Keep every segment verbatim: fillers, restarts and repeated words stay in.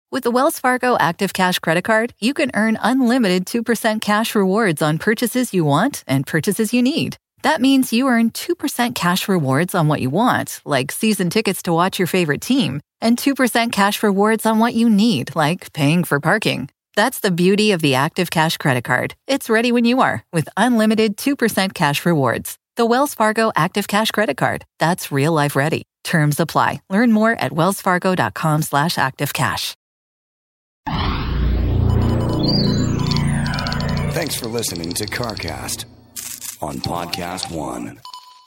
With the Wells Fargo Active Cash Credit Card, you can earn unlimited two percent cash rewards on purchases you want and purchases you need. That means you earn two percent cash rewards on what you want, like season tickets to watch your favorite team, and two percent cash rewards on what you need, like paying for parking. That's the beauty of the Active Cash Credit Card. It's ready when you are, with unlimited two percent cash rewards. The Wells Fargo Active Cash Credit Card. That's real life ready. Terms apply. Learn more at wellsfargo.com slash activecash. Thanks for listening to CarCast on Podcast One.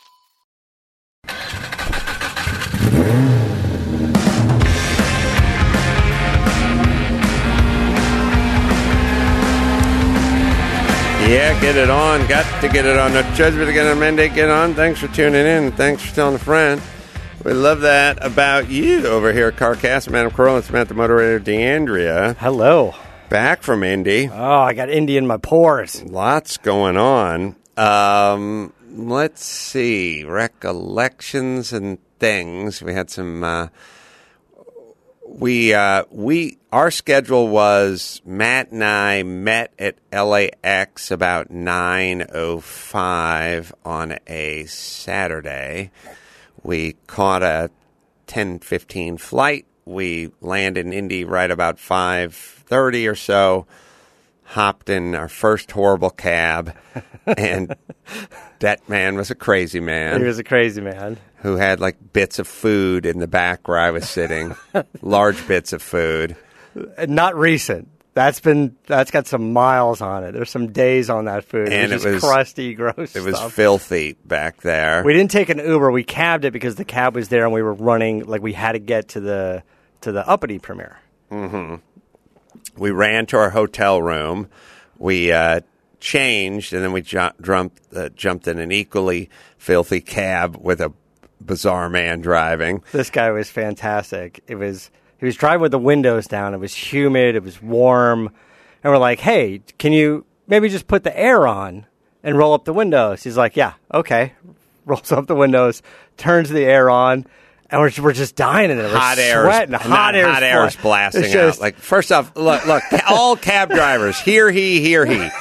Yeah, get it on. Got to get it on. No choice but to get on. Monday, get on. Thanks for tuning in. Thanks for telling a friend. We love that about you over here at CarCast. Madam Corral and Samantha Moderator DeAndrea. Hello. Back from Indy. Oh, I got Indy in my pores. Lots going on. Um, let's see. Recollections and things. We had some... Uh, we, uh, we, our schedule was Matt and I met at L A X about nine oh five on a Saturday. We caught a ten fifteen flight. We landed in Indy right about five thirty or so, hopped in our first horrible cab, and that man was a crazy man. He was a crazy man. Who had like bits of food in the back where I was sitting, large bits of food. Not recent. That's been that's got some miles on it. There's some days on that food. And it was, it was just crusty, gross It was stuff. filthy back there. We didn't take an Uber. We cabbed it because the cab was there and we were running like we had to get to the to the uppity premiere. Mm-hmm. We ran to our hotel room. We uh, changed, and then we ju- jumped, uh, jumped in an equally filthy cab with a bizarre man driving. This guy was fantastic. It was he was driving with the windows down. It was humid. It was warm. And we're like, hey, can you maybe just put the air on and roll up the windows? He's like, yeah, okay. Rolls up the windows, turns the air on. And we're, we're just dying in it. We're hot air, sweating. Hot air, hot air is blasting it's just, out. Like first off, look, look, all cab drivers, hear he, hear he.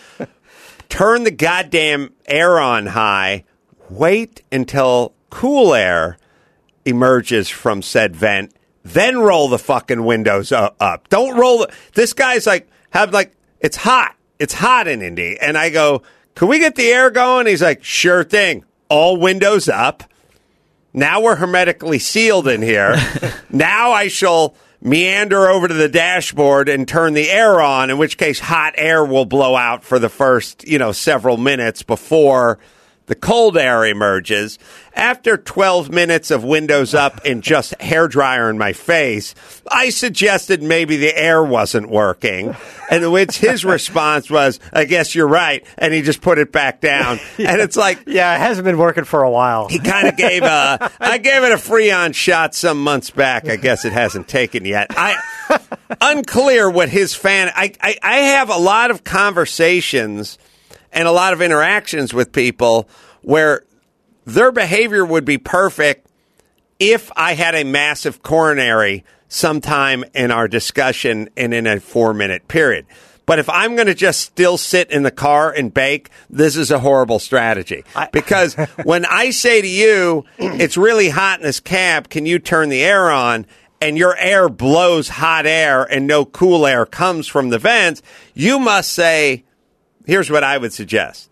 Turn the goddamn air on high. Wait until cool air emerges from said vent. Then roll the fucking windows up. Don't roll the, this guy's like have like it's hot. It's hot in Indy, and I go, can we get the air going? He's like, sure thing. All windows up. Now we're hermetically sealed in here. Now I shall meander over to the dashboard and turn the air on, in which case hot air will blow out for the first, you know, several minutes before the cold air emerges. After twelve minutes of windows up and just hairdryer in my face, I suggested maybe the air wasn't working. And which his response was, I guess you're right. And he just put it back down. Yeah. And it's like... Yeah, it hasn't been working for a while. He kind of gave a... I gave it a Freon shot some months back. I guess it hasn't taken yet. I unclear what his fan... I, I, I have a lot of conversations and a lot of interactions with people where their behavior would be perfect if I had a massive coronary sometime in our discussion and in a four-minute period. But if I'm going to just still sit in the car and bake, this is a horrible strategy. Because when I say to you, it's really hot in this cab, can you turn the air on? And your air blows hot air and no cool air comes from the vents, you must say, here's what I would suggest.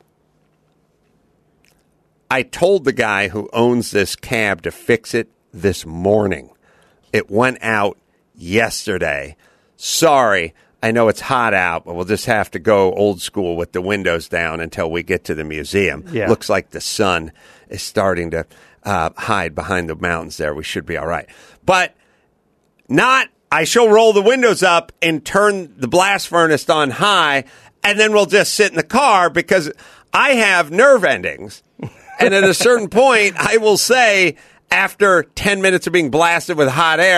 I told the guy who owns this cab to fix it this morning. It went out yesterday. Sorry, I know it's hot out, but we'll just have to go old school with the windows down until we get to the museum. Yeah. Looks like the sun is starting to uh, hide behind the mountains there. We should be all right. But not, I shall roll the windows up and turn the blast furnace on high, and then we'll just sit in the car because I have nerve endings. And at a certain point, I will say, after ten minutes of being blasted with hot air,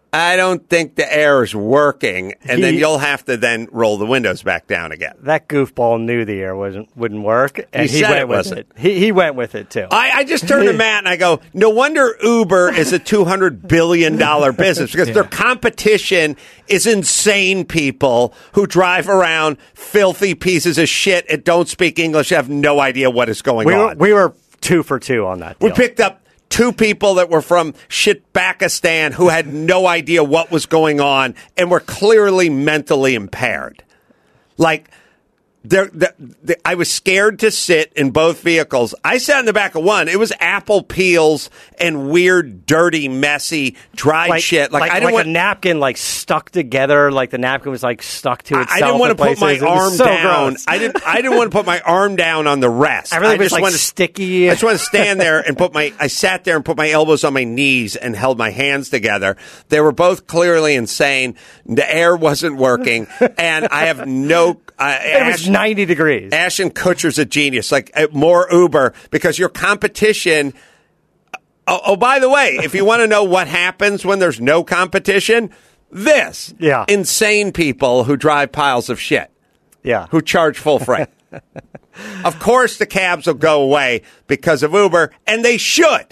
I don't think the air is working, and He- then you'll have to then roll the windows back down again. That goofball knew the air wasn't wouldn't work, and He he, said went it with wasn't. it. He he went with it too. I, I just turned to Matt and I go, no wonder Uber is a two hundred billion dollars business because their competition is insane people who drive around filthy pieces of shit and don't speak English, have no idea what is going we were on. we were two for two on that deal. We picked up two people that were from Shitbakistan who had no idea what was going on and were clearly mentally impaired. Like, they're, they're, they I was scared to sit in both vehicles. I sat in the back of one. It was apple peels and weird, dirty, messy, dried like, shit. Like, like, I didn't like want a napkin like stuck together, like the napkin was like stuck to itself. I didn't want to in put my places. It was arm so down. gross. I didn't. I didn't want to put my arm down on the rest. Everything I was just like wanted to, sticky. I just want to stand there and put my. I sat there and put my elbows on my knees and held my hands together. They were both clearly insane. The air wasn't working, and I have no. Uh, It was ninety degrees. Ashton Kutcher's a genius. Like uh, more Uber because your competition. Oh, oh, by the way, if you want to know what happens when there's no competition, this. Yeah. Insane people who drive piles of shit, Yeah. who charge full freight. Of course, the cabs will go away because of Uber, and they should.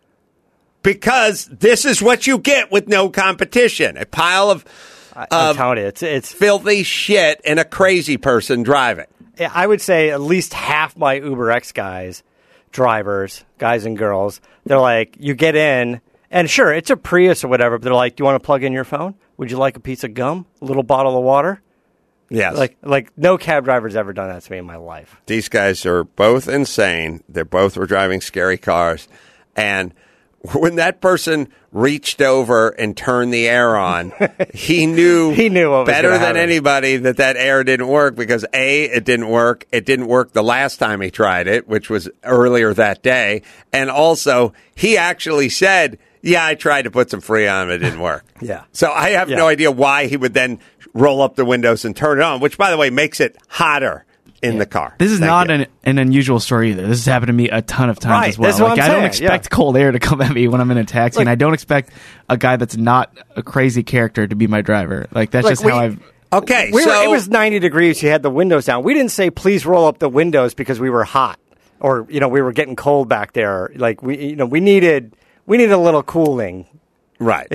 Because this is what you get with no competition. A pile of I, I'm of telling you, it's it's. filthy shit and a crazy person driving. I would say at least half my Uber X guys, drivers, guys and girls, they're like, you get in, and sure, it's a Prius or whatever, but they're like, do you want to plug in your phone? Would you like a piece of gum? A little bottle of water? Yes. Like, like no cab driver's ever done that to me in my life. These guys are both insane. They both were driving scary cars. And when that person reached over and turned the air on, he knew, He knew what was better gonna than happen. anybody that that air didn't work because A, it didn't work. It didn't work the last time he tried it, which was earlier that day. And also, he actually said, yeah, I tried to put some Freon, it didn't work. Yeah. So I have Yeah. no idea why he would then roll up the windows and turn it on, which, by the way, makes it hotter in the car. This is Thank not you. an, an unusual story either. This has happened to me a ton of times Right, as well. that's what Like I'm I don't saying, expect yeah. cold air to come at me when I'm in a taxi, Like- and I don't expect a guy that's not a crazy character to be my driver. Like that's Like, just we- how I've. Okay, We so were, it was ninety degrees. You had the windows down. We didn't say, please roll up the windows because we were hot or, you know, we were getting cold back there. Like, we, you know, we needed, we needed a little cooling. right.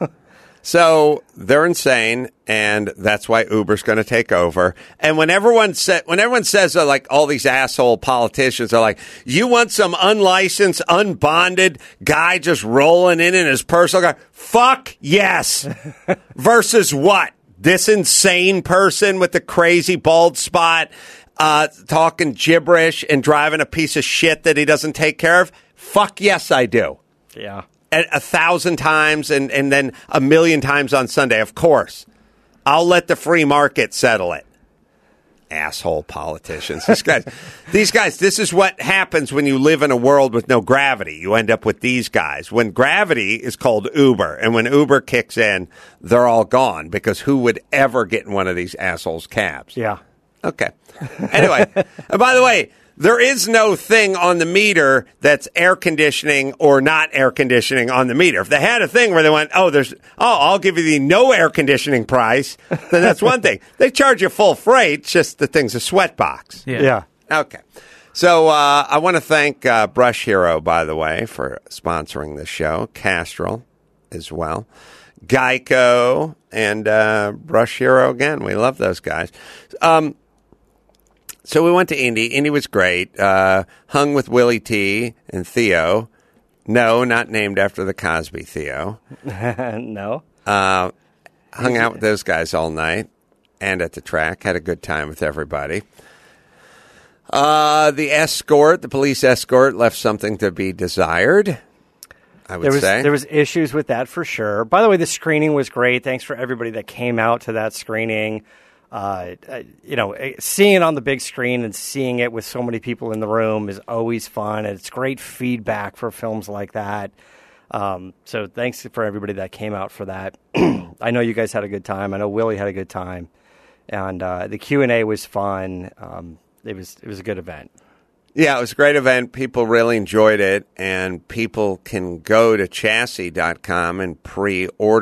So they're insane, and that's why Uber's going to take over. And when everyone sa- when everyone says uh, like all these asshole politicians are like, you want some unlicensed, unbonded guy just rolling in in his personal car? Fuck yes. Versus what? This insane person with the crazy bald spot, uh, talking gibberish and driving a piece of shit that he doesn't take care of? Fuck yes, I do. Yeah. A, a thousand times and, and then a million times on Sunday, of course. I'll let the free market settle it. Asshole politicians. These guys, these guys, this is what happens when you live in a world with no gravity. You end up with these guys. When gravity is called Uber, and when Uber kicks in, they're all gone because who would ever get in one of these assholes' cabs? Yeah. Okay. Anyway, and by the way, there is no thing on the meter that's air conditioning or not air conditioning on the meter. If they had a thing where they went, oh, there's, oh, I'll give you the no air conditioning price, then that's one thing. They charge you full freight, just the thing's a sweat box. Yeah. Yeah. Okay. So uh, I want to thank uh, Brush Hero, by the way, for sponsoring the show. Castrol as well. Geico and uh, Brush Hero again. We love those guys. Um, so we went to Indy. Indy was great. Uh, hung with Willie T and Theo. No, not named after the Cosby Theo. No. Uh, hung out with those guys all night and at the track. Had a good time with everybody. Uh, the escort, the police escort, left something to be desired, I would There was say. there was issues with that for sure. By the way, the screening was great. Thanks for everybody that came out to that screening. Uh, uh, you know, eh, seeing it on the big screen and seeing it with so many people in the room is always fun. And it's great feedback for films like that. Um, so thanks for everybody that came out for that. I know you guys had a good time. I know Willie had a good time, and uh, the Q and A was fun. Um, it was it was a good event. Yeah, it was a great event. People really enjoyed it, and people can go to chassis dot com and pre-order it.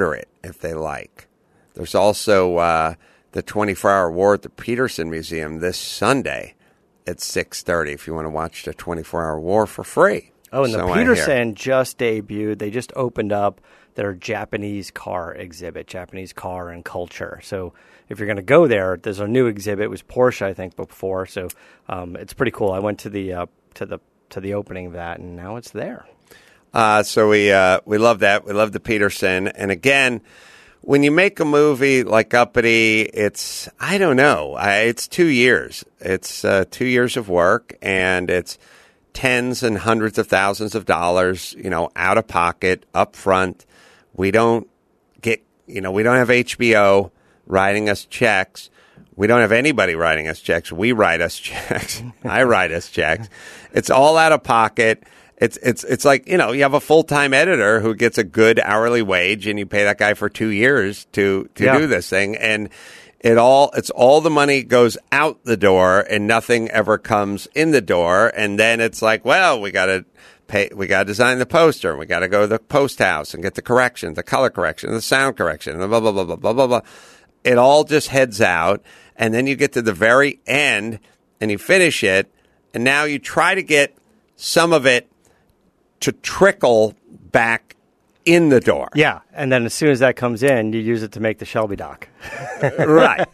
if they like. There's also uh, the twenty-four hour war at the Peterson Museum this Sunday at six thirty if you want to watch the twenty-four hour war for free. Oh, and So the I hear. Peterson just debuted. They just opened up their Japanese car exhibit, Japanese car and culture. So if you're going to go there, there's a new exhibit. It was Porsche, I think, before. So um, it's pretty cool. I went to the uh, to the to the opening of that, and now it's there. Uh, so we uh, we love that. We love the Peterson. And again, when you make a movie like Uppity, it's, I don't know, I, it's two years. It's uh, two years of work, and it's tens and hundreds of thousands of dollars, you know, out of pocket, up front. We don't get, you know, we don't have H B O writing us checks. We don't have anybody writing us checks. We write us checks. I write us checks. It's all out of pocket. It's it's it's like, you know, you have a full-time editor who gets a good hourly wage, and you pay that guy for two years to to Yeah. do this thing, and it all it's all the money goes out the door, and nothing ever comes in the door, and then it's like, well, we got to pay, we got to design the poster, and we got to go to the post house and get the correction, the color correction, the sound correction, and blah blah blah blah blah blah blah. It all just heads out, and then you get to the very end, and you finish it, and now you try to get some of it to trickle back in the door. Yeah, and then as soon as that comes in, you use it to make the Shelby doc. Right.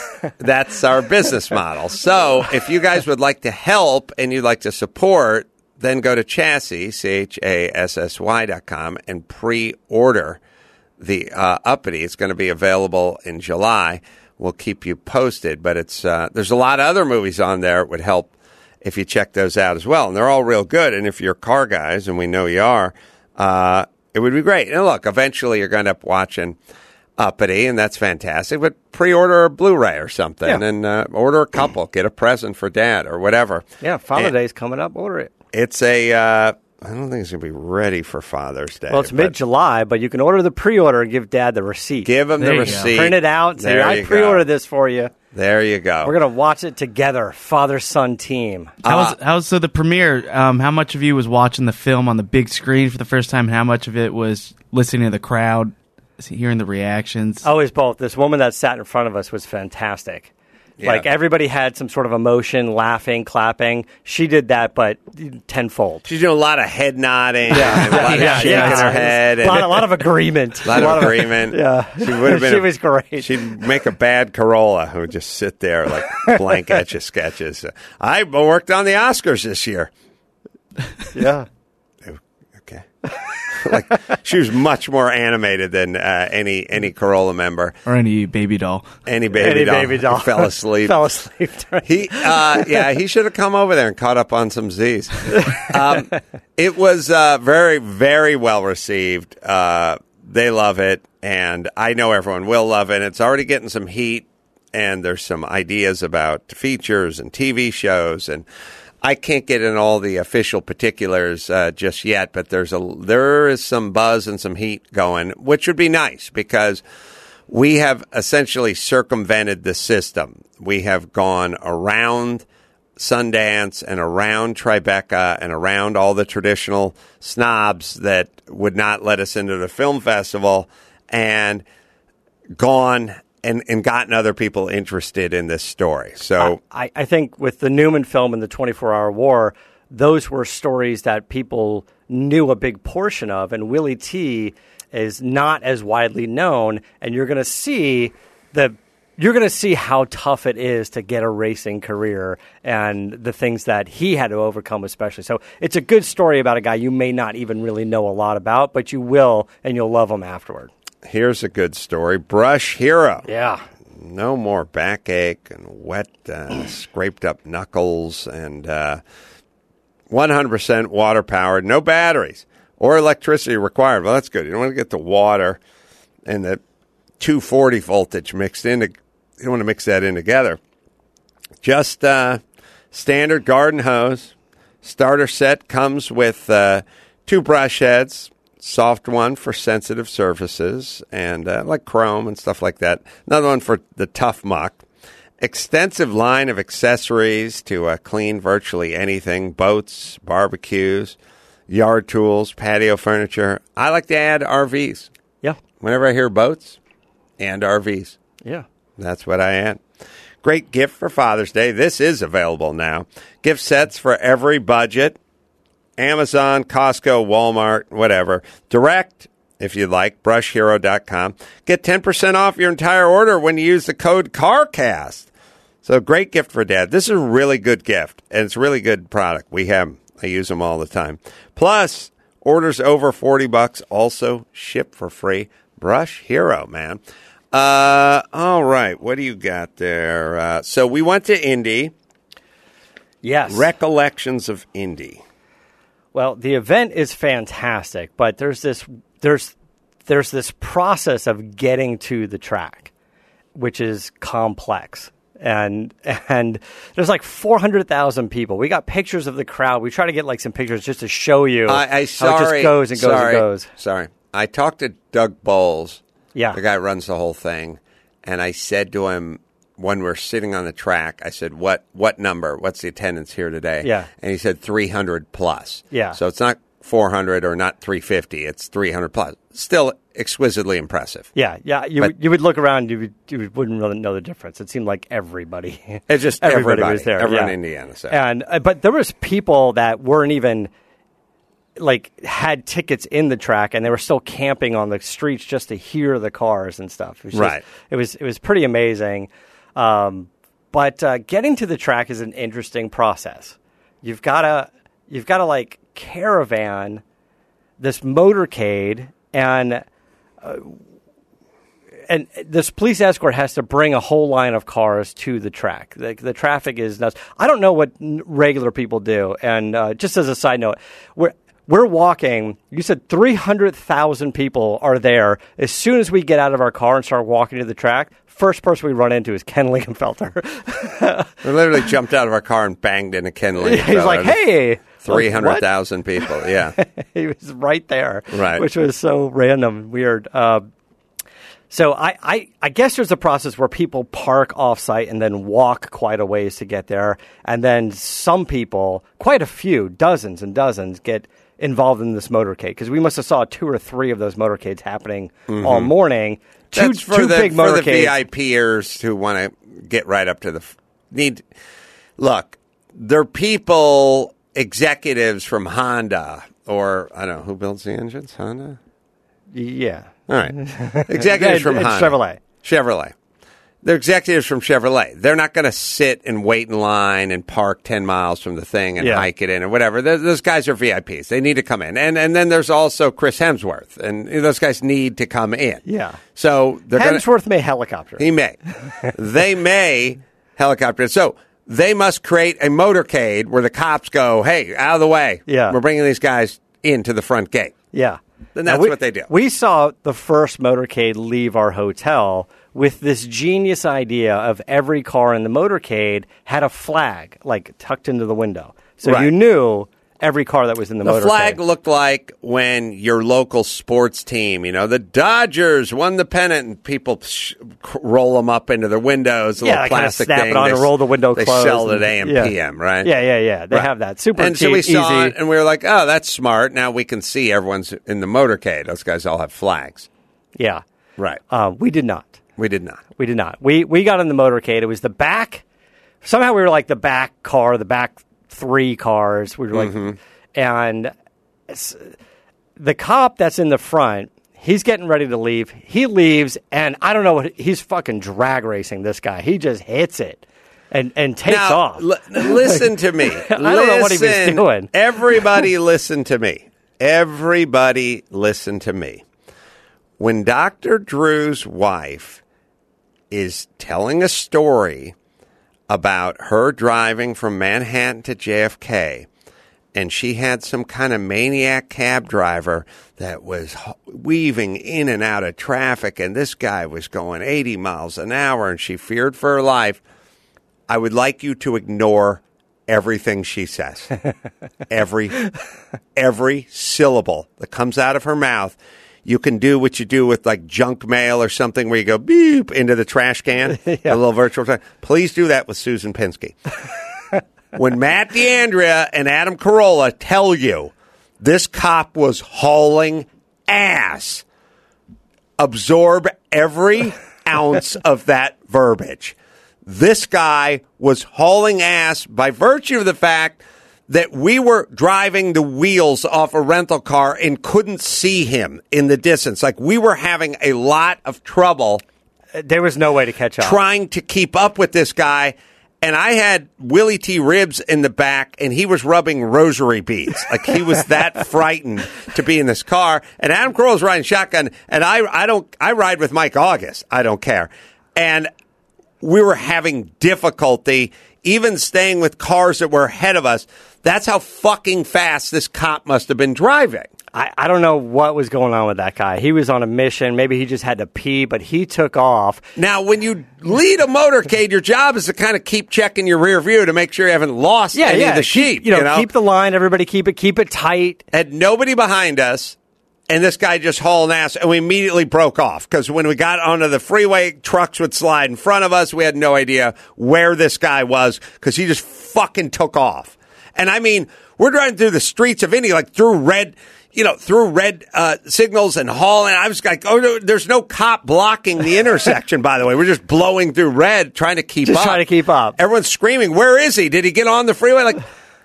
That's our business model. So if you guys would like to help and you'd like to support, then go to Chassis, C H A S S Y dot com, and pre-order the uh, Uppity. It's going to be available in July. We'll keep you posted, but it's uh, there's a lot of other movies on there. It would help if you check those out as well. And they're all real good. And if you're car guys, and we know you are, uh, it would be great. And look, eventually you're going to end up watching Uppity, and that's fantastic. But pre-order a Blu-ray or something, Yeah. and uh, order a couple, get a present for dad or whatever. Yeah, Father's And Day's coming up. Order it. It's a, uh, I don't think it's going to be ready for Father's Day. Well, it's but mid-July, but you can order the pre-order and give Dad the receipt. Give him There the you go. receipt. Print it out and say, There I you pre-ordered go. this for you. There you go. We're going to watch it together, father-son team. Uh, How was, how was so the premiere? Um, how much of you was watching the film on the big screen for the first time, and how much of it was listening to the crowd, hearing the reactions? Always both. This woman that sat in front of us was fantastic. Yeah. Like, everybody had some sort of emotion, laughing, clapping. She did that, but tenfold. She's doing a lot of head nodding, and a lot of Yeah, shaking yeah. her head. A And lot, a lot of agreement. A lot of agreement. yeah. She would have been. She a- was great. She'd make a bad Corolla who would just sit there like blank etch of sketches. I worked on the Oscars this year. Yeah. Okay. Like she was much more animated than uh, any any Corolla member. Or any baby doll? Any baby Any doll. baby doll. Fell asleep. Fell asleep. during- He, uh, yeah, he should have come over there and caught up on some Z's. Um, it was uh, very, very well received. Uh, they love it, and I know everyone will love it. It's already getting some heat, and there's some ideas about features and T V shows, and I can't get in all the official particulars uh, just yet. But there's a there is some buzz and some heat going, which would be nice because we have essentially circumvented the system. We have gone around Sundance and around Tribeca and around all the traditional snobs that would not let us into the film festival and gone and, and gotten other people interested in this story. So I, I think with the Newman film and the twenty-four hour war, those were stories that people knew a big portion of, and Willie T is not as widely known, and you're going to see the you're going to see how tough it is to get a racing career and the things that he had to overcome, especially. So it's a good story about a guy you may not even really know a lot about, but you will, and you'll love him afterward. here's a good story. Brush Hero. Yeah. No more backache and wet, uh, scraped up knuckles, and uh, one hundred percent water powered, no batteries or electricity required. Well, that's good. You don't want to get the water and the two forty voltage mixed in. You don't want to mix that in together. Just uh, standard garden hose. Starter set comes with uh, two brush heads. Soft one for sensitive surfaces and uh, like chrome and stuff like that. Another one for the tough muck. Extensive line of accessories to uh, clean virtually anything. Boats, barbecues, yard tools, patio furniture. I like to add R Vs. Yeah. Whenever I hear boats and R Vs, Yeah. that's what I am. Great gift for Father's Day. This is available now. Gift sets for every budget. Amazon, Costco, Walmart, whatever. Direct, if you'd like, brush hero dot com. Get ten percent off your entire order when you use the code CARCAST. So great gift for Dad. This is a really good gift, and it's a really good product. We have them. I use them all the time. Plus, orders over forty bucks also ship for free. Brush Hero, man. Uh, all right. What do you got there? Uh, so we went to Indy. Yes. Recollections of Indy. Well, the event is fantastic, but there's this there's there's this process of getting to the track, which is complex. And and there's like four hundred thousand people. We got pictures of the crowd. We try to get like some pictures just to show you I, I sorry, how it just goes and goes sorry, and goes. Sorry. I talked to Doug Bowles. Yeah. The guy who runs the whole thing. And I said to him, when we're sitting on the track, I said, what what number? What's the attendance here today? Yeah. And he said three hundred plus. Yeah. So it's not four hundred or not three fifty. It's three hundred plus. Still exquisitely impressive. Yeah, yeah. You But- would- you would look around, you would, you wouldn't really know the difference. It seemed like everybody, It's just everybody, everybody, was there. everyone yeah. in Indiana. So. And uh, but there was people that weren't even like had tickets in the track, and they were still camping on the streets just to hear the cars and stuff. It was just- Right. It was it was pretty amazing. Um, but uh, getting to the track is an interesting process. You've got to you've got to like caravan this motorcade, and uh, and this police escort has to bring a whole line of cars to the track. The, the traffic is nuts. I don't know what n- regular people do. And uh, just as a side note, we're we're walking. You said three hundred thousand people are there. As soon as we get out of our car and start walking to the track, first person we run into is Ken Lingenfelter. We literally jumped out of our car and banged into Ken Lingenfelter. He's like, "Hey." three hundred thousand people, yeah. He was right there, Right. which was so random, weird. Uh, so I, I, I guess there's a process where people park off-site and then walk quite a ways to get there. And then some people, quite a few, dozens and dozens, get involved in this motorcade. Because we must have saw two or three of those motorcades happening all morning. Two, That's for two the, big for the motorcades. VIPers who want to get right up to the f- need. Look, they're people, executives from Honda, or I don't know who builds the engines. Honda. Yeah. All right, executives from It's Honda. Chevrolet. Chevrolet. They're executives from Chevrolet. They're not going to sit and wait in line and park ten miles from the thing and Yeah. hike it in or whatever. Those, those guys are V I Ps. They need to come in. And and then there's also Chris Hemsworth. And those guys need to come in. Yeah. So they're going to... Hemsworth may helicopter. He may. They may helicopter. So they must create a motorcade where the cops go, hey, out of the way. Yeah. We're bringing these guys into the front gate. Yeah. Then Now, that's we- what they do. We saw the first motorcade leave our hotel with this genius idea of every car in the motorcade had a flag, like, tucked into the window. So Right. you knew every car that was in the, The motorcade. flag looked like when your local sports team, you know, the Dodgers won the pennant, and people sh- roll them up into their windows, a Yeah, little they kinda plastic snap thing. it on they, and roll the window they closed sell it and- at A M yeah. P M, right? Yeah, yeah, yeah. They Right. have that. Super And cheap, so we saw easy. it, and we were like, oh, that's smart. Now we can see everyone's in the motorcade. Those guys all have flags. Yeah. Right. Um, we did not. We did not. We did not. We we got in the motorcade. It was the back. Somehow we were like the back car, the back three cars. We were like, Mm-hmm. and it's- the cop that's in the front, he's getting ready to leave. He leaves, and I don't know what he's fucking drag racing this guy. He just hits it and and takes Now, off. l- listen to me. I don't know what he was Listen. doing. Everybody listen to me. Everybody listen to me. When Doctor Drew's wife is telling a story about her driving from Manhattan to J F K, and she had some kind of maniac cab driver that was h- weaving in and out of traffic, and this guy was going eighty miles an hour, and she feared for her life, I would like you to ignore everything she says. every every syllable that comes out of her mouth. You can do what you do with like junk mail or something where you go beep into the trash can, a little virtual trash. Please do that with Susan Pinsky. When Matt D'Andrea and Adam Carolla tell you this cop was hauling ass, absorb every ounce of that verbiage. This guy was hauling ass by virtue of the fact that we were driving the wheels off a rental car and couldn't see him in the distance. Like, we were having a lot of trouble. There was no way to catch up. Trying to keep up with this guy. And I had Willie T. Ribs in the back, and he was rubbing rosary beads. Like, he was that frightened to be in this car. And Adam Carolla's riding shotgun, and I, I don't, I ride with Mike August. I don't care. And we were having difficulty even staying with cars that were ahead of us. That's how fucking fast this cop must have been driving. I, I don't know what was going on with that guy. He was on a mission. Maybe he just had to pee, but he took off. Now, when you lead a motorcade, your job is to kind of keep checking your rear view to make sure you haven't lost yeah, any yeah. of the sheep. Keep, you, know, you know, keep the line. Everybody keep it, keep it tight. Had nobody behind us. And this guy just hauling ass, and we immediately broke off because when we got onto the freeway, trucks would slide in front of us. We had no idea where this guy was because he just fucking took off. And I mean, we're driving through the streets of Indy, like through red, you know, through red uh, signals and hauling. I was like, oh, no, there's no cop blocking the intersection, by the way. We're just blowing through red, trying to keep just up. Just trying to keep up. Everyone's screaming, where is he? Did he get on the freeway? Like,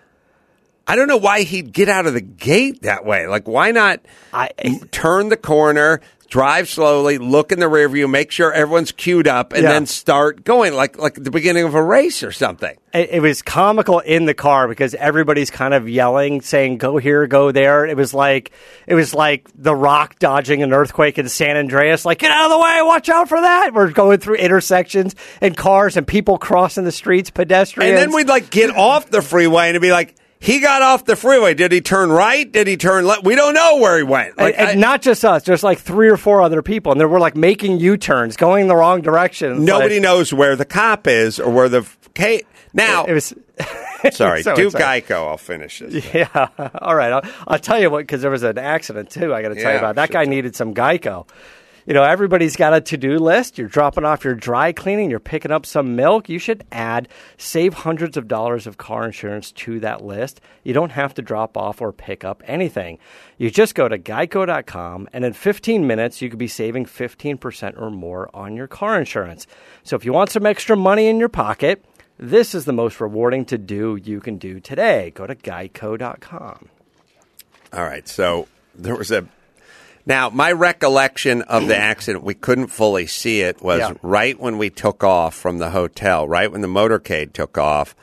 I don't know why he'd get out of the gate that way. Like, why not I, turn the corner, drive slowly, look in the rear view, make sure everyone's queued up, and yeah. then start going like like the beginning of a race or something. It, it was comical in the car because everybody's kind of yelling, saying, go here, go there. It was like it was like The Rock dodging an earthquake in San Andreas. Like, get out of the way, watch out for that. We're going through intersections and cars and people crossing the streets, pedestrians. And then we'd like get off the freeway and it'd be like, he got off the freeway. Did he turn right? Did he turn left? We don't know where he went. Like, and, and I, not just us. There's like three or four other people, and they were like making U-turns, going the wrong direction. Nobody like, knows where the cop is or where the K. Now, it was. sorry, so do exciting. Geico. I'll finish this. Yeah. All right. I'll, I'll tell you what, because there was an accident too. I got to tell Yeah, you about that sure. guy needed some Geico. You know, everybody's got a to-do list. You're dropping off your dry cleaning. You're picking up some milk. You should add, save hundreds of dollars of car insurance to that list. You don't have to drop off or pick up anything. You just go to geico dot com, and in fifteen minutes, you could be saving fifteen percent or more on your car insurance. So if you want some extra money in your pocket, this is the most rewarding to-do you can do today. Go to geico dot com. All right. So there was a. Now, my recollection of the accident, we couldn't fully see it, was Yeah. right when we took off from the hotel, right when the motorcade took off,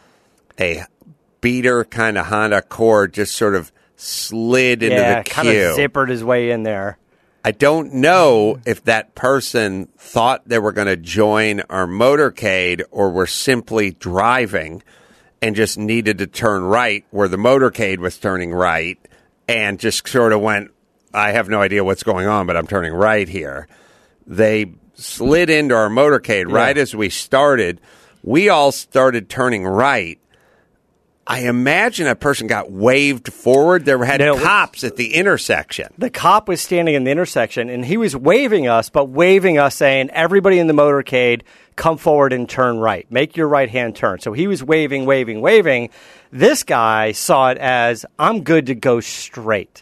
a beater kind of Honda Accord just sort of slid into yeah, the kind queue. of zippered his way in there. I don't know if that person thought they were going to join our motorcade or were simply driving and just needed to turn right where the motorcade was turning right and just sort of went, I have no idea what's going on, but I'm turning right here. They slid into our motorcade right Yeah. as we started. We all started turning right. I imagine a person got waved forward. There had No, cops at the intersection. The cop was standing in the intersection, and he was waving us, but waving us, saying, everybody in the motorcade, come forward and turn right. Make your right-hand turn. So he was waving, waving, waving. This guy saw it as, I'm good to go straight.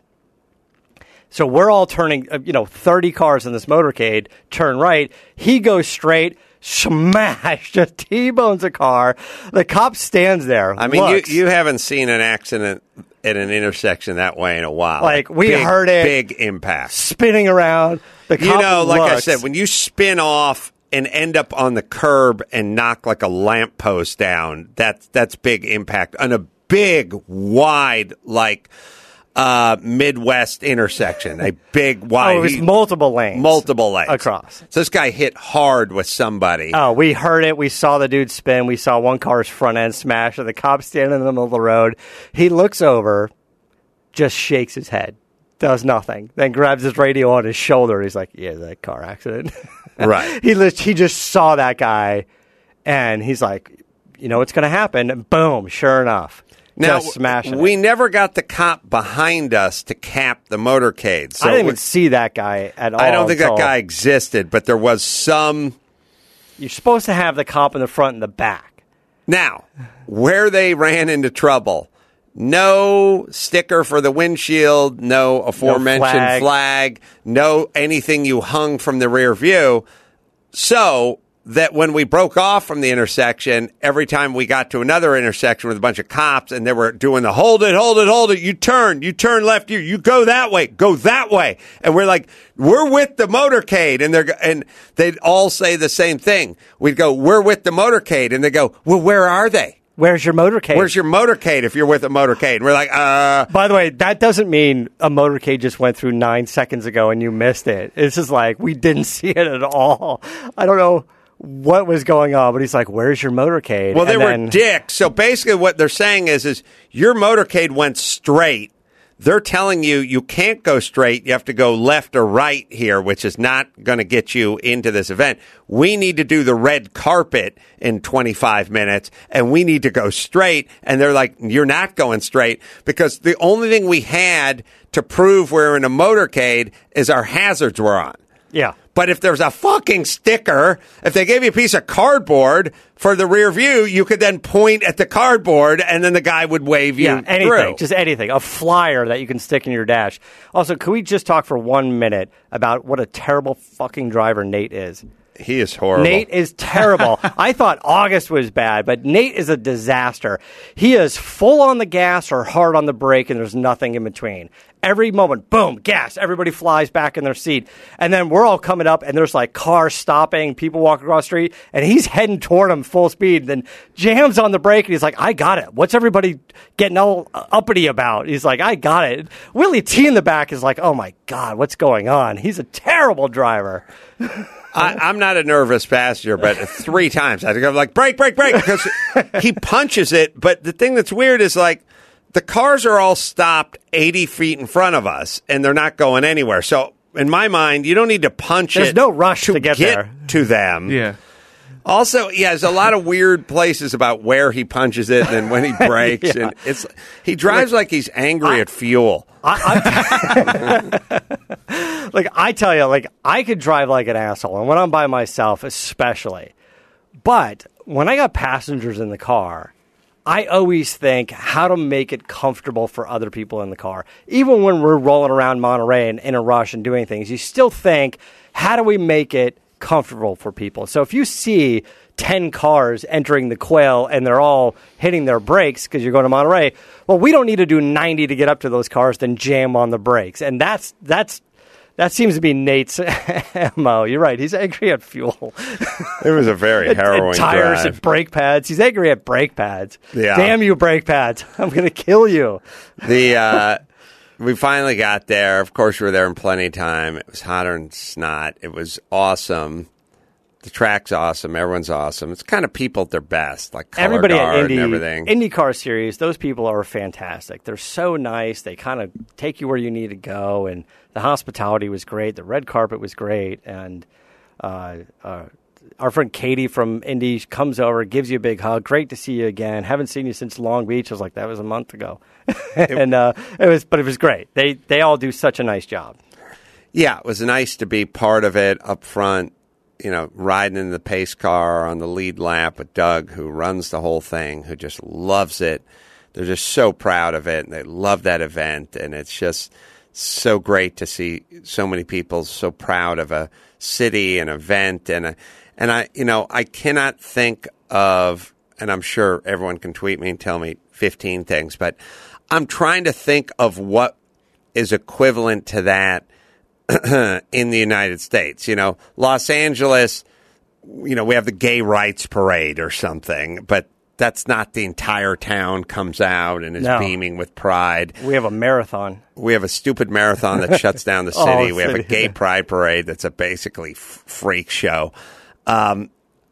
So we're all turning, uh, you know, thirty cars in this motorcade, turn right. He goes straight, smash, just T-bones a car. The cop stands there. I mean, you, looks. you haven't seen an accident at an intersection that way in a while. Like, we big, heard it. Big impact. spinning around. The cop You know, like I looks. said, when you spin off and end up on the curb and knock like a lamppost down, that's, that's big impact. On a big, wide, like... Uh, Midwest intersection, a big wide. Oh, it was he- multiple lanes. multiple lanes across. So this guy hit hard with somebody. Oh, we heard it. We saw the dude spin. We saw one car's front end smash, and the cop standing in the middle of the road. He looks over, just shakes his head, does nothing, then grabs his radio on his shoulder. He's like, "Yeah, that car accident." Right. he lit- he just saw that guy, and he's like, "You know what's going to happen?" And boom, sure enough. Now, just smashing we it. never got the cop behind us to cap the motorcade. So I didn't it even was- see that guy at all. I don't think that until- guy existed, but there was some. You're supposed to have the cop in the front and the back. Now, where they ran into trouble, no sticker for the windshield, no aforementioned No flag. flag, no anything you hung from the rear view. So that when we broke off from the intersection, every time we got to another intersection with a bunch of cops and they were doing the hold it, hold it, hold it, you turn, you turn left, you you go that way, go that way. And we're like, we're with the motorcade. And they're and they'd all say the same thing. We'd go, we're with the motorcade. And they go, well, where are they? Where's your motorcade? Where's your motorcade if you're with a motorcade? And we're like, uh. By the way, that doesn't mean a motorcade just went through nine seconds ago and you missed it. It's just like, we didn't see it at all. I don't know what was going on, but he's like, where's your motorcade? Well, they and were then, dicks. So basically what they're saying is, is your motorcade went straight. They're telling you you can't go straight. You have to go left or right here, which is not going to get you into this event. We need to do the red carpet in twenty-five minutes, and we need to go straight. And they're like, you're not going straight because the only thing we had to prove we're in a motorcade is our hazards were on. Yeah. But if there's a fucking sticker, if they gave you a piece of cardboard for the rear view, you could then point at the cardboard and then the guy would wave you Yeah, anything. through. Just anything. A flyer that you can stick in your dash. Also, can we just talk for one minute about what a terrible fucking driver Nate is? He is horrible. Nate is terrible. I thought August was bad, but Nate is a disaster. He is full on the gas or hard on the brake, and there's nothing in between. Every moment, boom, gas. Everybody flies back in their seat. And then we're all coming up, and there's like cars stopping, people walking across the street, and he's heading toward them full speed, then jams on the brake, and he's like, I got it. What's everybody getting all uppity about? He's like, I got it. Willie T in the back is like, oh my God, what's going on? He's a terrible driver. I, I'm not a nervous passenger, but three times I had to go like, break, break, break, because he punches it. But the thing that's weird is like the cars are all stopped eighty feet in front of us, and they're not going anywhere. So in my mind, you don't need to punch There's it. no rush to get there. to them. Yeah. Also, yeah, there's a lot of weird places about where he punches it and when he brakes. Yeah. And it's he drives like, like he's angry I, at fuel. I, I, like I tell you, like I could drive like an asshole, and when I'm by myself, especially. But when I got passengers in the car, I always think how to make it comfortable for other people in the car. Even when we're rolling around Monterey and in a rush and doing things, you still think, how do we make it comfortable for people? So if you see ten cars entering the Quail and they're all hitting their brakes because you're going to Monterey, well, we don't need to do ninety to get up to those cars, then jam on the brakes. And that's that's that seems to be Nate's M O. You're right. He's angry at fuel. It was a very At- harrowing at tires drive. and brake pads. He's angry at brake pads. Yeah. Damn you, brake pads. I'm going to kill you. The uh, we finally got there. Of course, we were there in plenty of time. It was hotter than snot. It was awesome. The track's awesome. Everyone's awesome. It's kind of people at their best, like color Everybody at guard Indy, and everything. IndyCar Series, those people are fantastic. They're so nice. They kind of take you where you need to go, and the hospitality was great. The red carpet was great, and uh, uh, our friend Katie from Indy comes over, gives you a big hug. Great to see you again. Haven't seen you since Long Beach. I was like, that was a month ago, and uh, it was, but it was great. They they all do such a nice job. Yeah, it was nice to be part of it up front. You know, riding in the pace car on the lead lap with Doug, who runs the whole thing, who just loves it. They're just so proud of it, and they love that event. And it's just so great to see so many people so proud of a city, an event, and a, and I, you know, I cannot think of, and I'm sure everyone can tweet me and tell me fifteen things, but I'm trying to think of what is equivalent to that in the United States. You know, Los Angeles, you know, we have the gay rights parade or something, but that's not the entire town comes out and is No. beaming with pride. We have a marathon. We have a stupid marathon that shuts down the city. Oh, we have a city. gay pride parade that's a basically f- freak show. Um,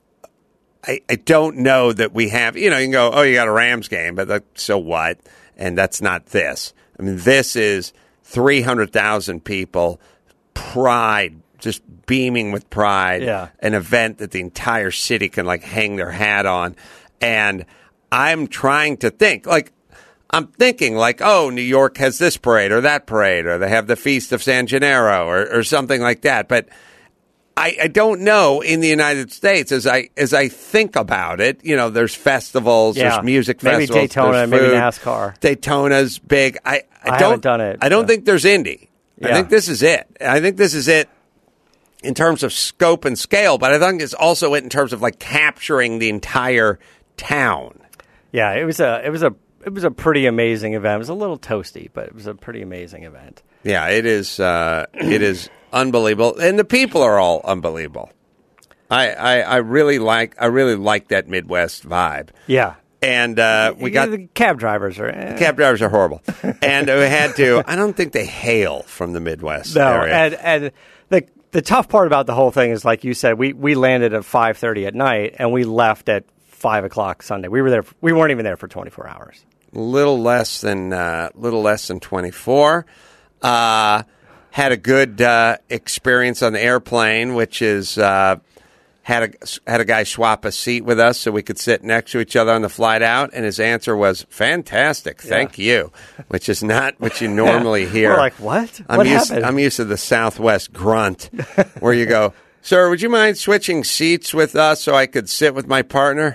I, I don't know that we have, you know, you can go, oh, you got a Rams game, but that, so what? And that's not this. I mean, this is three hundred thousand people, pride, just beaming with pride, Yeah. an event that the entire city can like hang their hat on. And I'm trying to think, like, I'm thinking like, oh, New York has this parade or that parade, or they have the Feast of San Gennaro or, or something like that. But I, I don't know in the United States as I as I think about it. You know, there's festivals, Yeah. there's music Maybe festivals, Daytona, there's maybe food. NASCAR. Daytona's big. I, I, I don't haven't done it, I don't so. think there's Indy. I Yeah. think this is it. I think this is it in terms of scope and scale, but I think it's also it in terms of like capturing the entire town. Yeah, it was a it was a it was a pretty amazing event. It was a little toasty, but it was a pretty amazing event. Yeah, it is. Uh, it is unbelievable, and the people are all unbelievable. I, I, I really like I really like that Midwest vibe. Yeah. And uh, we got the cab drivers are eh. cab drivers are horrible, and we had to. I don't think they hail from the Midwest no, area. and and the the tough part about the whole thing is, like you said, we, we landed at five thirty at night and we left at five o'clock Sunday. We were there. We weren't even there for twenty four hours. Little less than uh, little less than twenty four. Uh, had a good uh, experience on the airplane, which is. Uh, Had a had a guy swap a seat with us so we could sit next to each other on the flight out, and his answer was fantastic, thank yeah. you, which is not what you normally hear. We're like, what? I'm what used happened? I'm used to the Southwest grunt, where you go, sir, would you mind switching seats with us so I could sit with my partner?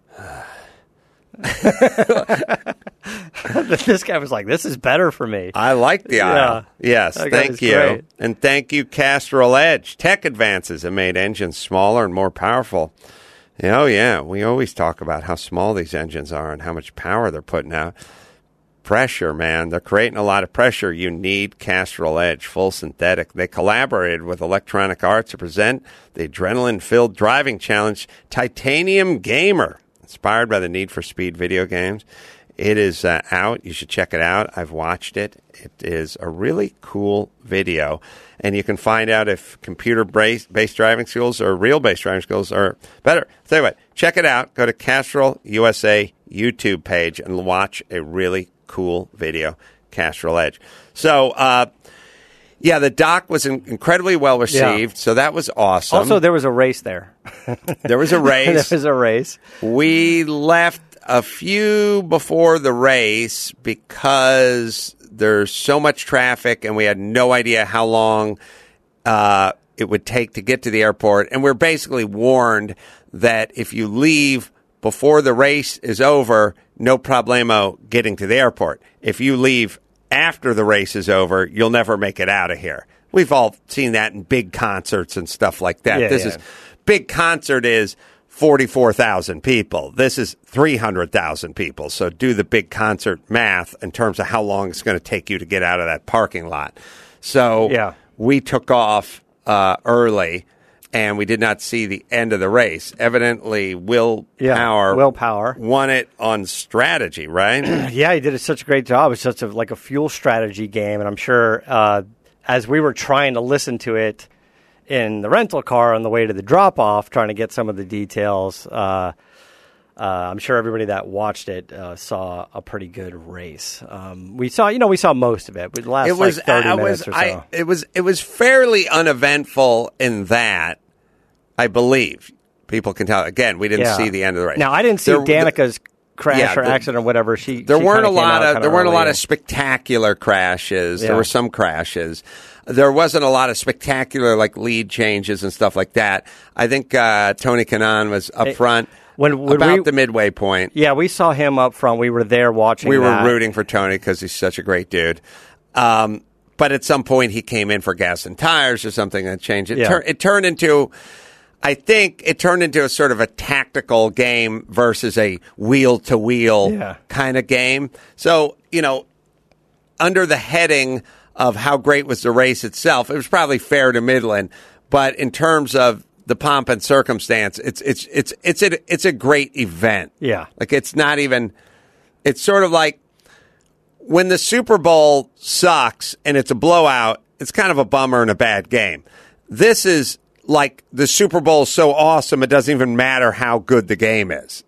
This guy was like, this is better for me. I like the aisle. Yeah. Yes, That guy thank is you. great. And thank you, Castrol Edge. Tech advances have made engines smaller and more powerful. Oh, yeah. We always talk about how small these engines are and how much power they're putting out. Pressure, man. They're creating a lot of pressure. You need Castrol Edge, full synthetic. They collaborated with Electronic Arts to present the adrenaline-filled driving challenge, Titanium Gamer, inspired by the Need for Speed video games. It is uh, out. You should check it out. I've watched it. It is a really cool video. And you can find out if computer-based driving skills or real-based driving skills are better. I'll tell you what, check it out. Go to Castrol U S A YouTube page and watch a really cool video, Castrol Edge. So, uh, yeah, the dock was in- incredibly well received, yeah. so that was awesome. Also, there was a race there. There was a race. There was a race. We left a few before the race because there's so much traffic and we had no idea how long uh, it would take to get to the airport. And we're basically warned that if you leave before the race is over, no problemo getting to the airport. If you leave after the race is over, you'll never make it out of here. We've all seen that in big concerts and stuff like that. Yeah, this yeah. is big concert is forty-four thousand people. This is three hundred thousand people. So do the big concert math in terms of how long it's going to take you to get out of that parking lot. So yeah. we took off uh, early, and we did not see the end of the race. Evidently, Will yeah, Power, Will Power won it on strategy, right? Yeah, he did such a great job. It's such a, like a fuel strategy game, and I'm sure uh, as we were trying to listen to it in the rental car on the way to the drop-off, trying to get some of the details, uh, uh, I'm sure everybody that watched it uh, saw a pretty good race. Um, we saw, you know, we saw most of it. But the last It was, like thirty I minutes was, or so. I, it was, it was fairly uneventful in that, I believe. People can tell. Again, we didn't Yeah. see the end of the race. Now, I didn't see There- Danica's crash yeah, or the- accident or whatever. She There she weren't a kinda came lot out of kinda there weren't a lot early. of spectacular crashes. Yeah. There were some crashes. There wasn't a lot of spectacular like lead changes and stuff like that. I think uh, Tony Kanaan was up Hey, front when- when about we- the midway point. Yeah, we saw him up front. We were there watching. We were that. rooting for Tony because he's such a great dude. Um, but at some point, he came in for gas and tires or something and changed it. Yeah. Tur- it turned into, I think, it turned into a sort of a tactical game versus a wheel to wheel Yeah. kind of game. So, you know, under the heading of how great was the race itself, it was probably fair to Midland. But in terms of the pomp and circumstance, it's it's it's it's a, it's a great event. Yeah. Like it's not even. It's sort of like when the Super Bowl sucks and it's a blowout. It's kind of a bummer and a bad game. This is like the Super Bowl is so awesome it doesn't even matter how good the game is.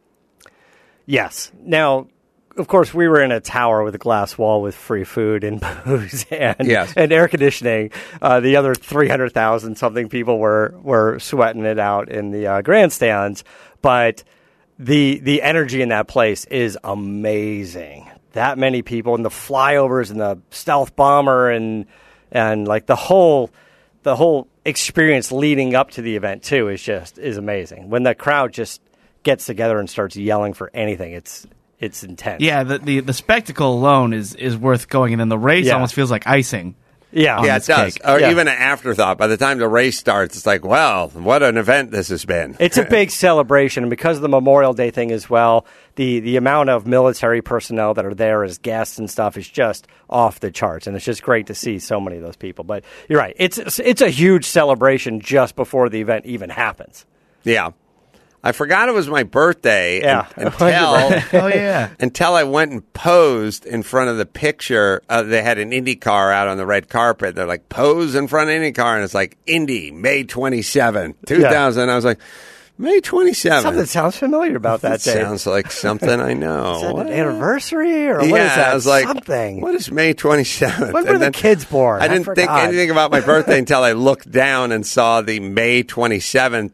Yes. Now, of course, we were in a tower with a glass wall with free food and booze and, Yes. and air conditioning. Uh, the other three hundred thousand something people were, were sweating it out in the uh, grandstands. But the the energy in that place is amazing. That many people and the flyovers and the stealth bomber and and like the whole the whole experience leading up to the event too is just is amazing. When the crowd just gets together and starts yelling for anything, it's it's intense. Yeah, the, the the spectacle alone is is worth going, and then the race Yeah. almost feels like icing. Yeah, Yeah, it this does. cake. Or Yeah. even an afterthought. By the time the race starts, it's like, well, what an event this has been. It's a big celebration, and because of the Memorial Day thing as well, the, the amount of military personnel that are there as guests and stuff is just off the charts, and it's just great to see so many of those people. But you're right, it's it's a huge celebration just before the event even happens. Yeah. I forgot it was my birthday Yeah. un- until Oh yeah. until I went and posed in front of the picture. Uh, they had an Indy car out on the red carpet. They're like, pose in front of Indy car, and it's like Indy May twenty-seventh, two thousand. I was like, May twenty-seventh. Something sounds familiar about that day. Sounds like something I know. Is that What? an anniversary or yeah, what is that? I was like, Something. what is May twenty-seventh? When were And the then kids born? I I didn't think forgot. anything about my birthday until I looked down and saw the May twenty-seventh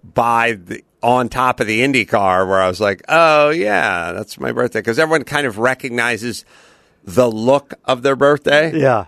by the on top of the Indy car, where I was like, oh yeah, that's my birthday, because everyone kind of recognizes the look of their birthday. Yeah.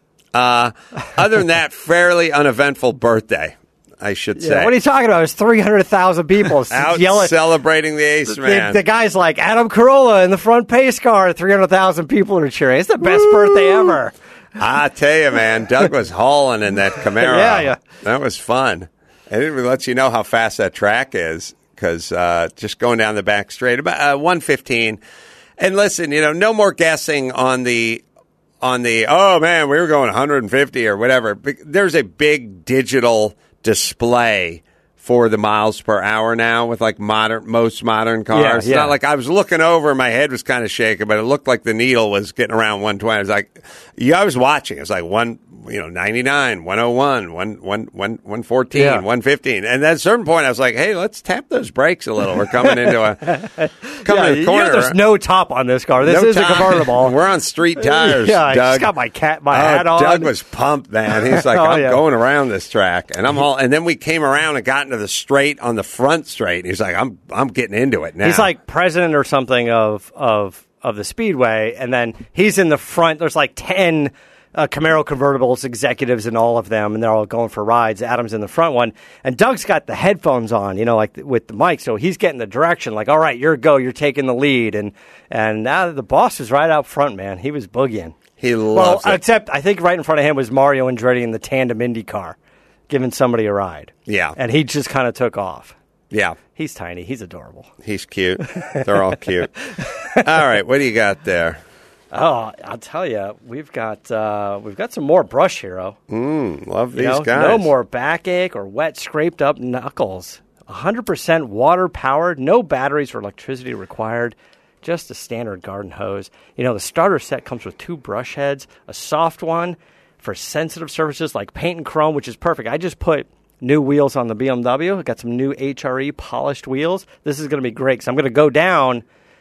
Uh, other than that, fairly uneventful birthday, I should Yeah, say. what are you talking about? It was three hundred thousand people Out yelling. celebrating the Ace The, Man. the guy's like, Adam Carolla in the front pace car, three hundred thousand people are cheering. It's the best birthday ever. I tell you, man, Doug was hauling in that Camaro. Yeah, yeah. That was fun. I didn't even let you know how fast that track is, because uh, just going down the back straight, about uh, one fifteen. And listen, you know, no more guessing on the on the. Oh man, we were going one hundred fifty or whatever. There's a big digital display for the miles per hour now with like modern, most modern cars. Yeah, It's yeah. not like I was looking over and my head was kind of shaking, but it looked like the needle was getting around one twenty. I was like, yeah, I was watching. It was like one, you know, ninety-nine, one oh one, one, one, one, one fourteen, Yeah. one fifteen. And at a certain point, I was like, hey, let's tap those brakes a little. We're coming into a coming Yeah, to the you corner. know there's no top on this car. This No is time. a convertible. We're on street tires. Yeah, I Doug. just got my cat, my Oh, hat on. Doug was pumped, man. He's like, Oh, I'm yeah. going around this track, and I'm all. And then we came around and got into the straight on the front straight. He's like, I'm, I'm getting into it now. He's like president or something of of of the Speedway, and then he's in the front. There's like ten uh, Camaro convertibles, executives, and all of them, and they're all going for rides. Adam's in the front one, and Doug's got the headphones on, you know, like with the mic, so he's getting the direction. Like, all right, you're go, you're taking the lead, and and now the boss is right out front, man. He was boogieing. he Well, loves it. except I think right in front of him was Mario Andretti in the tandem Indy car, giving somebody a ride. Yeah. and he just kind of took off. Yeah, He's tiny. He's adorable. he's cute. They're all cute. All right, what do you got there? Oh, I'll tell you, we've got uh, we've got some more Brush Hero. Mm, love You these know, guys. no more backache or wet, scraped up knuckles. one hundred percent water powered, no batteries or electricity required. Just a standard garden hose. You know, the starter set comes with two brush heads, a soft one for sensitive surfaces like paint and chrome, which is perfect. I just put new wheels on the B M W. I got some new H R E polished wheels. This is going to be great because I'm going to go down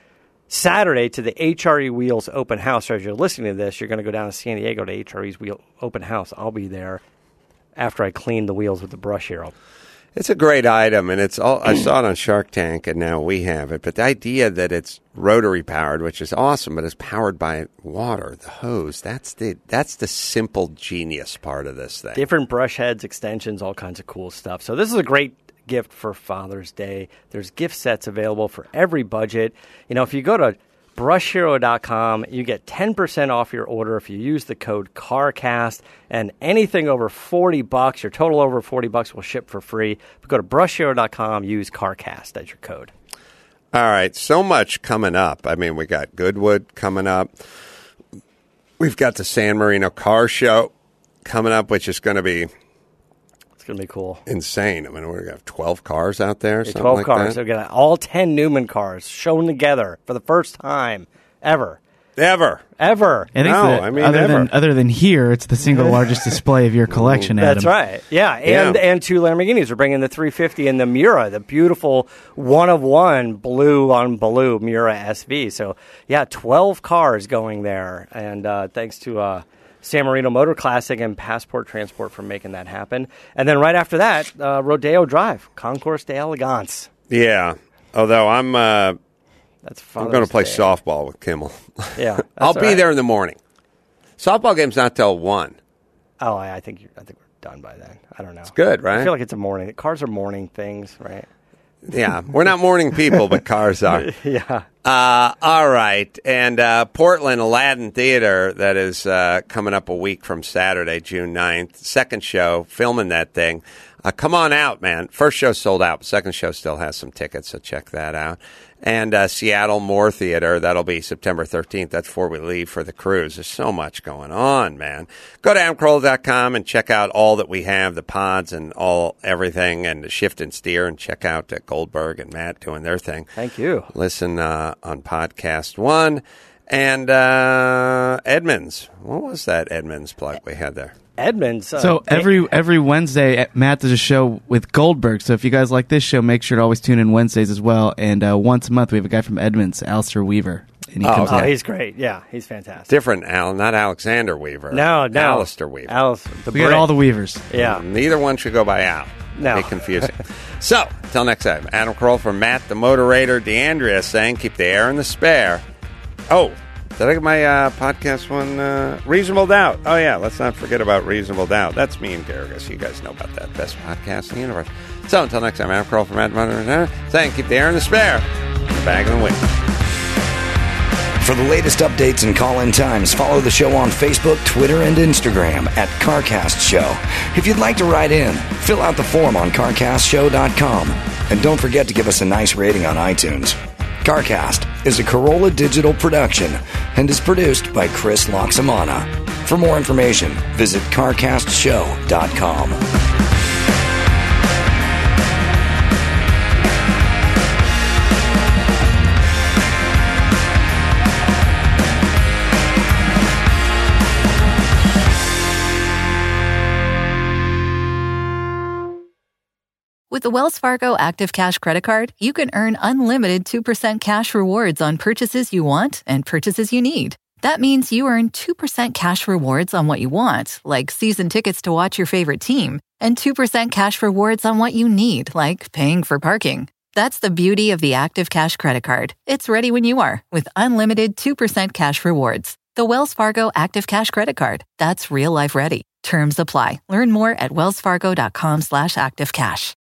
Saturday to the H R E Wheels open house. So as you're listening to this, you're going to go down to San Diego to H R E's wheel open house. I'll be there after I clean the wheels with the Brush Hero. It's a great item, and it's all. I saw it on Shark Tank, and now we have it. But the idea that it's rotary powered, which is awesome, but it's powered by water, the hose—that's the that's the simple genius part of this thing. Different brush heads, extensions, all kinds of cool stuff. So this is a great gift for Father's Day. There's gift sets available for every budget. You know, if you go to brush hero dot com, you get ten percent off your order if you use the code CARCAST, and anything over forty bucks, your total over forty bucks will ship for free. But go to brush hero dot com, use CARCAST as your code. All right, so much coming up. I mean, we got Goodwood coming up. We've got the San Marino Car Show coming up, which is going to be It's going to be cool. insane. I mean, we're going to have twelve cars out there, something twelve like cars. that. We've got all ten Newman cars shown together for the first time ever. Ever. Ever. I think No, that I mean, other ever. than other than here, it's the single largest display of your collection, Adam. That's right. Yeah, and Yeah. and two Lamborghinis. We're bringing the three fifty and the Miura, the beautiful one of one blue on blue Miura S V. So yeah, twelve cars going there, and uh, thanks to uh, San Marino Motor Classic and Passport Transport for making that happen. And then right after that, uh, Rodeo Drive, Concours de Elegance. Yeah. Although I'm, uh, That's I'm Father's going to play Day. softball with Kimmel. Yeah, that's I'll all be right. there in the morning. Softball game's not till one. Oh, I, I think you I think we're done by then. I don't know. It's good, right? I feel like it's a morning. Cars are morning things, right? Yeah, we're not morning people, but cars are. Yeah. Uh, all right. And uh, Portland Aladdin Theater, that is uh, coming up a week from Saturday, June ninth. Second show, filming that thing. Uh, come on out, man. First show sold out. Second show still has some tickets, so check that out. And uh, Seattle Moore Theater, that'll be September thirteenth. That's before we leave for the cruise. There's so much going on, man. Go to adam carolla dot com and check out all that we have, the pods and all everything, and the Shift and Steer, and check out uh, Goldberg and Matt doing their thing. Thank you. Listen uh, on Podcast One. And uh, Edmonds. What was that Edmonds plug we had there? Edmonds. Uh, So every every Wednesday, Matt does a show with Goldberg. So if you guys like this show, make sure to always tune in Wednesdays as well. And uh, once a month, we have a guy from Edmonds, Alistair Weaver. And he Oh, comes okay. Oh, out. he's great. Yeah, he's fantastic. Different Al, not Alexander Weaver. No, no. Alistair Weaver. Alice, the We got Brit. all the Weavers. Yeah. Neither one should go by Al. No. Be confusing. So, until next time, Adam Carolla for Matt the Moderator, DeAndrea saying, keep the air in the spare. Oh, did I get my uh, podcast one? Uh, Reasonable Doubt. Oh, yeah, let's not forget about Reasonable Doubt. That's me and Garrigus. You guys know about that. Best podcast in the universe. So, until next time, Adam Carolla for Matt the Moderator saying, keep the air in the spare. The bag in the wind. For the latest updates and call-in times, follow the show on Facebook, Twitter, and Instagram at CarCast Show. If you'd like to write in, fill out the form on car cast show dot com. And don't forget to give us a nice rating on iTunes. CarCast is a Corolla digital production and is produced by Chris Loxamana. For more information, visit car cast show dot com. With the Wells Fargo Active Cash Credit Card, you can earn unlimited two percent cash rewards on purchases you want and purchases you need. That means you earn two percent cash rewards on what you want, like season tickets to watch your favorite team, and two percent cash rewards on what you need, like paying for parking. That's the beauty of the Active Cash Credit Card. It's ready when you are, with unlimited two percent cash rewards. The Wells Fargo Active Cash Credit Card. That's real life ready. Terms apply. Learn more at wells fargo dot com slash active cash.